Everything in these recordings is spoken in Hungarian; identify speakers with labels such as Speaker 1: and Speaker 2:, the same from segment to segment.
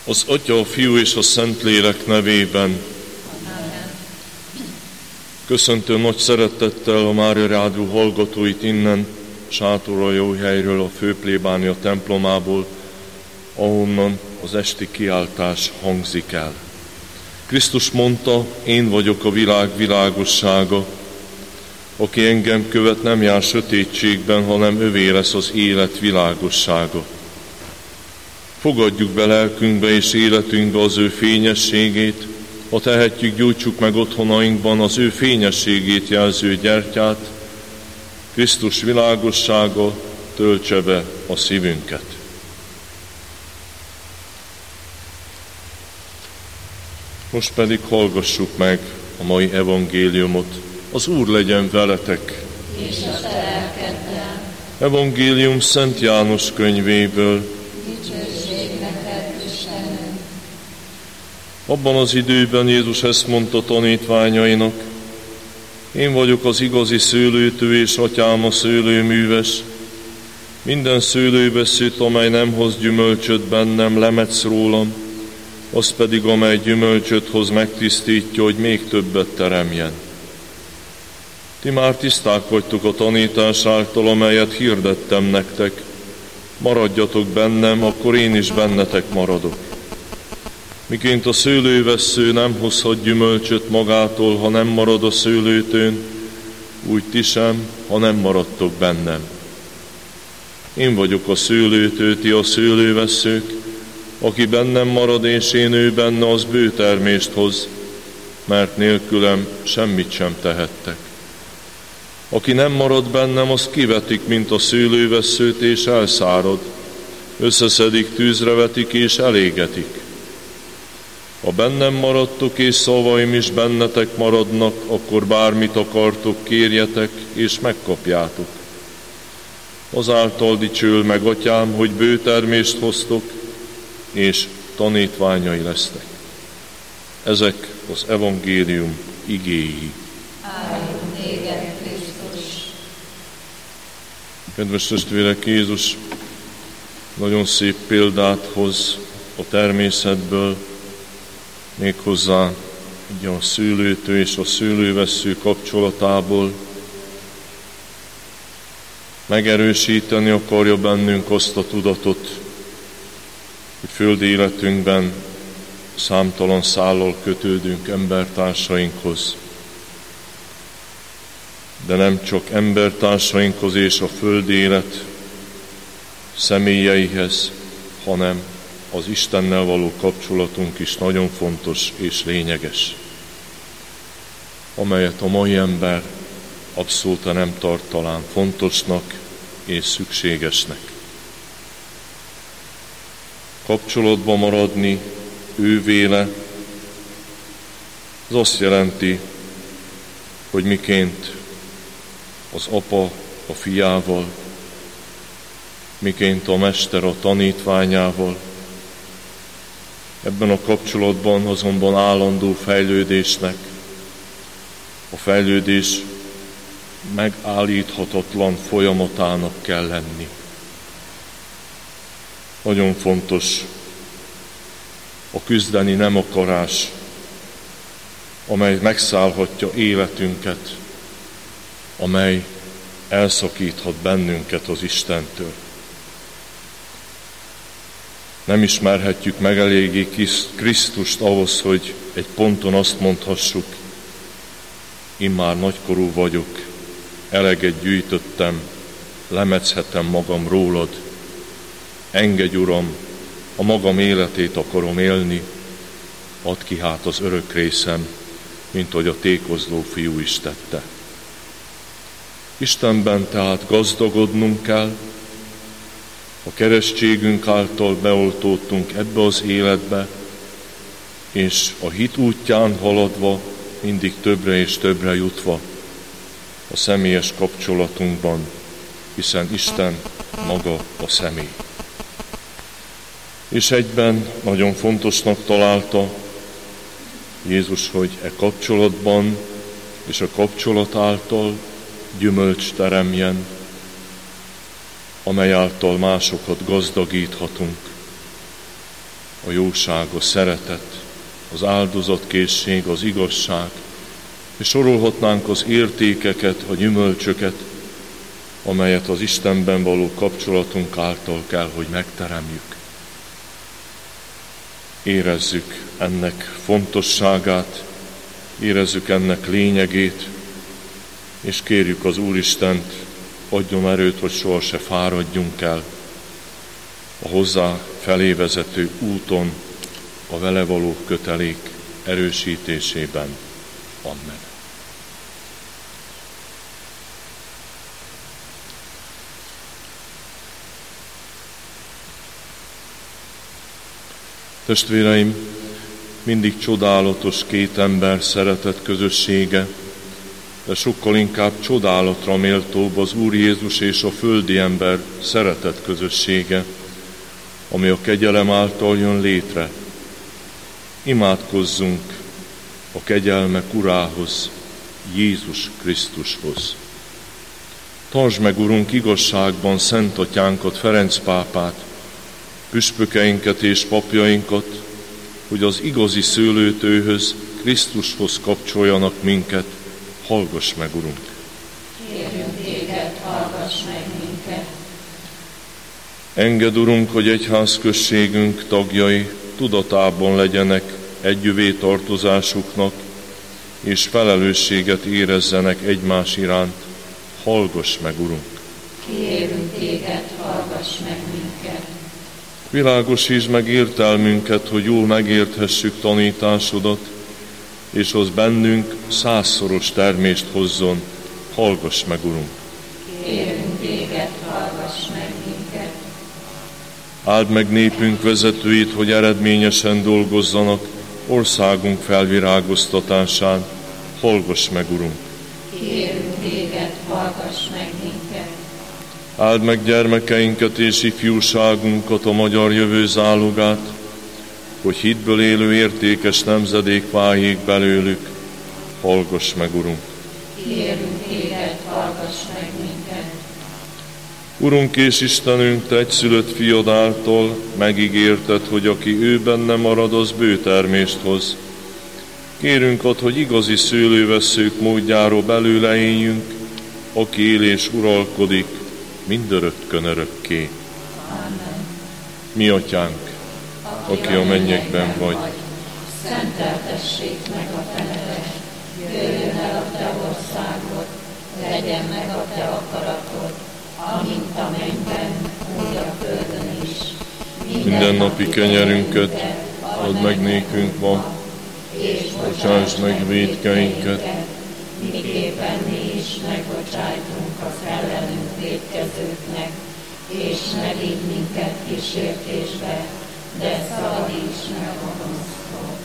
Speaker 1: Az Atya, a Fiú és a Szentlélek nevében. Köszöntöm nagy szeretettel a Mária Rádió hallgatóit innen, Sátorra jó helyről, a főplébánia templomából, ahonnan az esti kiáltás hangzik el. Krisztus mondta, én vagyok a világ világossága. Aki engem követ, nem jár sötétségben, hanem övé lesz az élet világossága. Fogadjuk be lelkünkbe és életünkbe az ő fényességét, ha tehetjük, gyújtsuk meg otthonainkban az ő fényességét jelző gyertyát, Krisztus világossága töltse be a szívünket. Most pedig hallgassuk meg a mai evangéliumot. Az Úr legyen veletek!
Speaker 2: És a te lelkeddel.
Speaker 1: Evangélium Szent János könyvéből.
Speaker 2: Dicsőség neked, Istenünk!
Speaker 1: Abban az időben Jézus ezt mondta tanítványainak: én vagyok az igazi szőlőtő, és atyám a szőlőműves. Minden szőlőveszőt, amely nem hoz gyümölcsöt bennem, lemetsz rólam, az pedig, amely gyümölcsöt hoz, megtisztítja, hogy még többet teremjen. Ti már tiszták vagytok a tanítás által, amelyet hirdettem nektek. Maradjatok bennem, akkor én is bennetek maradok. Miként a szőlővessző nem hozhat gyümölcsöt magától, ha nem marad a szőlőtőn, úgy ti sem, ha nem maradtok bennem. Én vagyok a szőlőtő, ti a szőlővesszők. Aki bennem marad és én ő benne, az bő termést hoz, mert nélkülem semmit sem tehettek. Aki nem marad bennem, az kivetik, mint a szőlővesszőt, és elszárad. Összeszedik, tűzre vetik, és elégetik. Ha bennem maradtok, és szavaim is bennetek maradnak, akkor bármit akartok, kérjetek, és megkapjátok. Azáltal dicsől meg atyám, hogy bő termést hoztok, és tanítványai lesztek. Ezek az evangélium igéi.
Speaker 2: Áldjuk téged, Krisztus!
Speaker 1: Kedves testvérek, Jézus nagyon szép példát hoz a természetből, méghozzá ugye a szőlőtő és a szőlővessző kapcsolatából. Megerősíteni akarja bennünk azt a tudatot, hogy földi életünkben számtalan szállal kötődünk embertársainkhoz. De nem csak embertársainkhoz és a földi élet személyeihez, hanem az Istennel való kapcsolatunk is nagyon fontos és lényeges, amelyet a mai ember abszolút nem tart talán fontosnak és szükségesnek. Kapcsolatban maradni ővéle, az azt jelenti, hogy miként az apa a fiával, miként a mester a tanítványával. Ebben a kapcsolatban azonban állandó fejlődésnek, a fejlődés megállíthatatlan folyamatának kell lenni. Nagyon fontos a küzdeni nem akarás, amely megszállhatja életünket, amely elszakíthat bennünket az Istentől. Nem ismerhetjük meg eléggé Krisztust ahhoz, hogy egy ponton azt mondhassuk: immár nagykorú vagyok, eleget gyűjtöttem, lemetszetem magam rólad, engedj, Uram, a magam életét akarom élni, add ki hát az örök részem, mint ahogy a tékozló fiú is tette. Istenben tehát gazdagodnunk kell, a keresztségünk által beoltódtunk ebbe az életbe, és a hit útján haladva, mindig többre és többre jutva a személyes kapcsolatunkban, hiszen Isten maga a személy. És egyben nagyon fontosnak találta Jézus, hogy e kapcsolatban és a kapcsolat által gyümölcs teremjen, amely által másokat gazdagíthatunk. a jóság, a szeretet, az áldozatkészség, az igazság, és sorolhatnánk az értékeket, a gyümölcsöket, amelyet az Istenben való kapcsolatunk által kell, hogy megteremjük. Érezzük ennek fontosságát, érezzük ennek lényegét, és kérjük az Úristent, adjon erőt, hogy soha se fáradjunk el a hozzá felé vezető úton, a vele való kötelék erősítésében. Amen. Testvéreim, mindig csodálatos két ember szeretet közössége, de sokkal inkább csodálatra méltóbb az Úr Jézus és a földi ember szeretet közössége, ami a kegyelem által jön létre. Imádkozzunk a kegyelmek Urához, Jézus Krisztushoz. Tartsd meg, Urunk, igazságban Szent Atyánkat, Ferenc pápát, püspökeinket és papjainkat, hogy az igazi szőlőtőhöz, Krisztushoz kapcsoljanak minket. Hallgass meg, Urunk!
Speaker 2: Kérjünk téged, hallgass meg minket!
Speaker 1: Engedd, Urunk, hogy egyházközségünk tagjai tudatában legyenek együvé tartozásuknak, és felelősséget érezzenek egymás iránt. Hallgass meg, Urunk!
Speaker 2: Kérjünk téged, hallgass meg minket!
Speaker 1: Világosítsd meg értelmünket, hogy jól megérthessük tanításodat, és az bennünk 100-szoros termést hozzon. Hallgass meg, Urunk!
Speaker 2: Kérjünk téged, hallgass meg minket!
Speaker 1: Áld meg népünk vezetőit, hogy eredményesen dolgozzanak országunk felvirágoztatásán. Hallgass meg, Urunk!
Speaker 2: Kérjünk téged, hallgass meg minket!
Speaker 1: Áld meg gyermekeinket és ifjúságunkat, a magyar jövő zálogát, hogy hitből élő értékes nemzedék váljék belőlük. Hallgass meg, Urunk!
Speaker 2: Kérjünk téged, hallgass meg minket!
Speaker 1: Urunk és Istenünk, Te egyszülött fiad által megígérted, hogy aki ő benne marad, az bő termést hoz. Kérünk ad, hogy igazi szőlővesszők módjáról belőle éljünk, aki él és uralkodik mindörökkön örökké.
Speaker 2: Amen.
Speaker 1: Mi Atyánk, aki a mennyekben vagy,
Speaker 2: szenteltessék meg a te neved, jöjjön el a te országod, legyen meg a te akaratod, amint a mennyben, úgy a földön is.
Speaker 1: mindennapi kenyerünket add meg nékünk ma,
Speaker 2: és
Speaker 1: bocsásd meg vétkeinket,
Speaker 2: miképpen mi is megbocsájtunk az ellenünk vétkezőknek, és ne vigy minket kísértésbe, de szabadíts meg a gonosztól.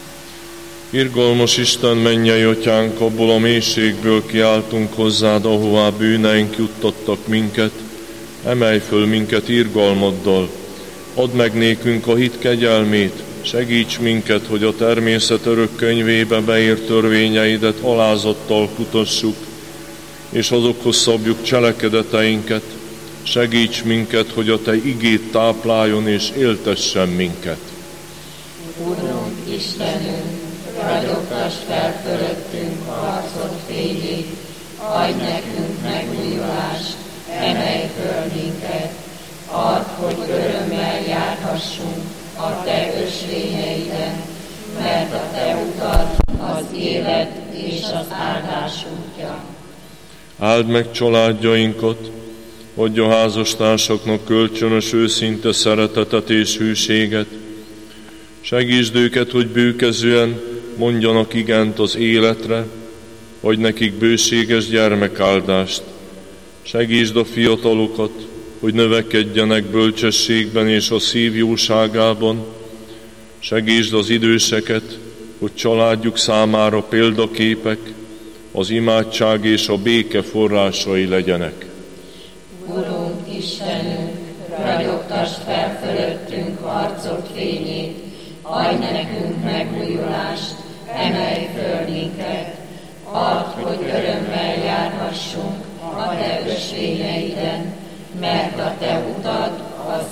Speaker 1: Irgalmas Isten, mennyei Atyánk, abból a mélységből kiáltunk hozzád, ahová bűneink juttattak minket, emelj föl minket irgalmaddal, add meg nékünk a hit kegyelmét, segíts minket, hogy a természet örök könyvébe beírt törvényeidet alázattal kutassuk, és azokhoz szabjuk cselekedeteinket, segíts minket, hogy a te igét tápláljon és éltessen minket.
Speaker 2: Urunk, Istenünk, ragyogtasd fel fölöttünk arcod fényét, adj nekünk megújulást, emelj föl minket, add, hogy örömmel járhassunk a te ösvényeiden, mert a te utad az élet és az áldás útja.
Speaker 1: Áld meg családjainkat, adj a házastársaknak kölcsönös őszinte szeretetet és hűséget, segítsd őket, hogy bőkezően mondjanak igent az életre, adj nekik bőséges gyermekáldást, segítsd a fiatalokat, hogy növekedjenek bölcsességben és a szív jóságában, segítsd az időseket, hogy családjuk számára példaképek, az imádság és a béke forrásai legyenek.
Speaker 2: Urunk, Istenünk, ragyogtasd fel fölöttünk arcod fényét, adj nekünk megújulást, emelj föl minket, add, hogy örömmel járhassunk a te ösvényeiden, mert a te utad az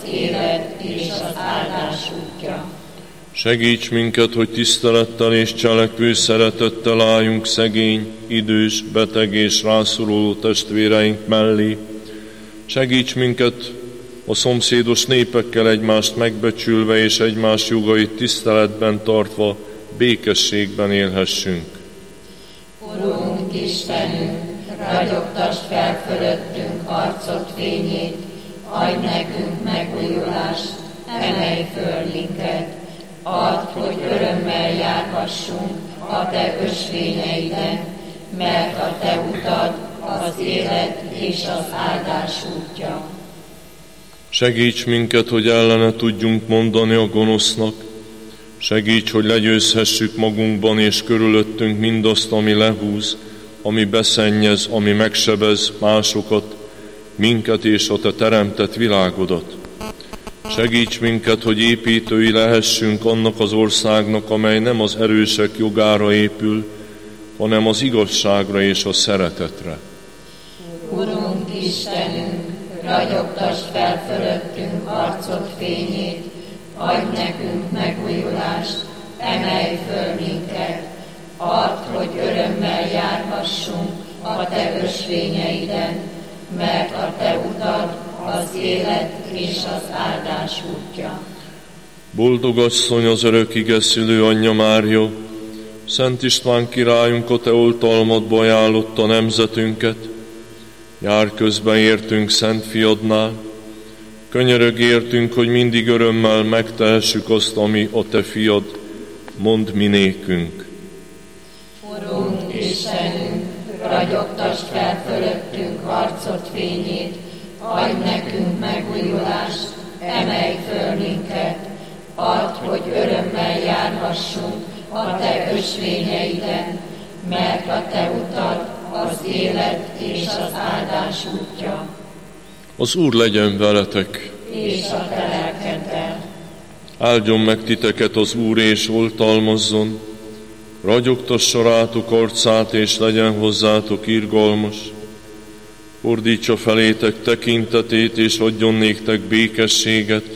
Speaker 2: élet és az áldás útja.
Speaker 1: Segíts minket, hogy tisztelettel és cselekvő szeretettel álljunk szegény, idős, beteg és rászoruló testvéreink mellé. Segíts minket a szomszédos népekkel egymást megbecsülve és egymás jogait tiszteletben tartva, békességben élhessünk.
Speaker 2: Urunk Istenünk, ragyogtasd fel fölöttünk arcod fényét, adj nekünk megújulást, emelj föl minket, add, hogy örömmel járhassunk a te ösvényeiden, mert a te utad az élet és az áldás útja.
Speaker 1: Segíts minket, hogy ellene tudjunk mondani a gonosznak. Segíts, hogy legyőzhessük magunkban és körülöttünk mindazt, ami lehúz, ami beszennyez, ami megsebez másokat, minket és a te teremtett világodat. Segíts minket, hogy építői lehessünk annak az országnak, amely nem az erősek jogára épül, hanem az igazságra és a szeretetre.
Speaker 2: Urunk Istenünk, ragyogtasd fel fölöttünk arcod fényét, adj nekünk megújulást, emelj föl minket, add, hogy örömmel járhassunk a te ösvényeiden, mert a te utad az élet és az áldás útja.
Speaker 1: Boldog asszony, az örök ige szülő anyja Mária, Szent István királyunk a te oltalmadba ajánlotta nemzetünket, jár közben értünk Szent Fiadnál, könyörög értünk, hogy mindig örömmel megtehessük azt, ami a te fiad, mondd mi nékünk.
Speaker 2: Urunk Istenünk, ragyogtasd fel fölöttünk arcod fényét, adj nekünk megújulást, emelj föl minket, add, hogy örömmel járhassunk a te ösvényeiden, mert a te utad az élet és az áldás útja.
Speaker 1: Az Úr legyen veletek,
Speaker 2: és a te lelkeddel.
Speaker 1: áldjon meg titeket az Úr és oltalmazzon, ragyogtassa rátok arcát és legyen hozzátok irgalmas, fordítsa felétek tekintetét és adjon néktek békességet,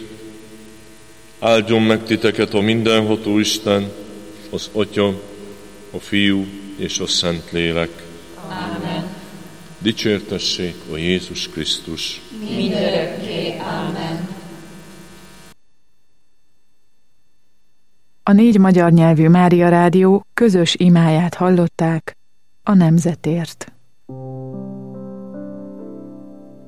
Speaker 1: áldjon meg titeket a mindenható Isten, az Atya, a Fiú és a Szentlélek.
Speaker 2: Ámen.
Speaker 1: Dicsértessék a Jézus Krisztus.
Speaker 2: Mindörökké. Ámen.
Speaker 3: A 4 magyar nyelvű Mária Rádió közös imáját hallották a nemzetért.